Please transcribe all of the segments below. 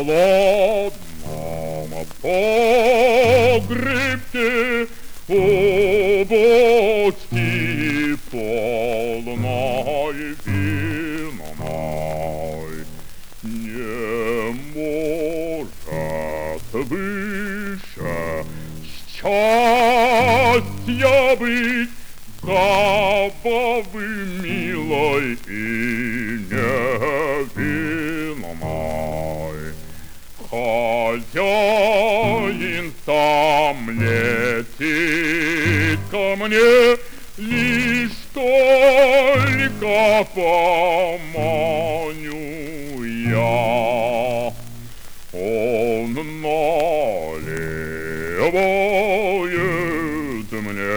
холодном погребке у бочки полной винной не может выше счастья быть забавы милой и невинной. Хозяин сам летит ко мне, лишь только поманю я. Он наливает мне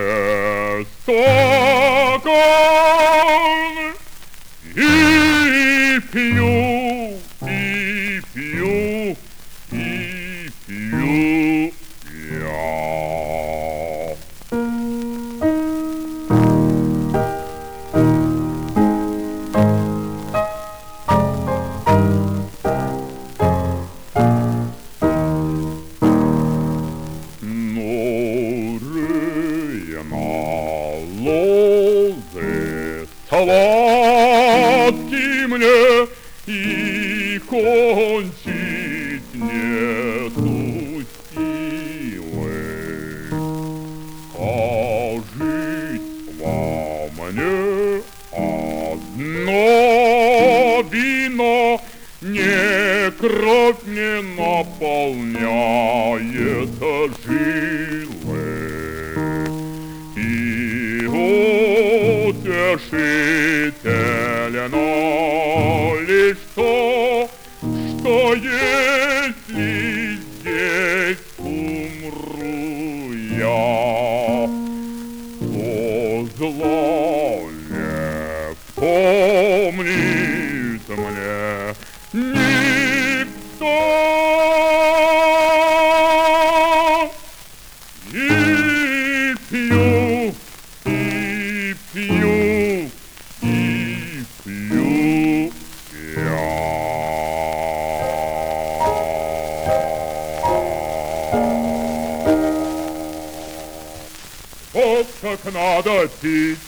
стакан, и пью, и пью, и пью я. Нуры на лозы сладки мне, и кончить нету силы. Скажись во мне одно вино, не кровь не наполняет жилы, и утешительно лишь то, что если здесь умру я, то зло не помнит мне никто. И пью, и пью, и пью я. Вот как надо пить.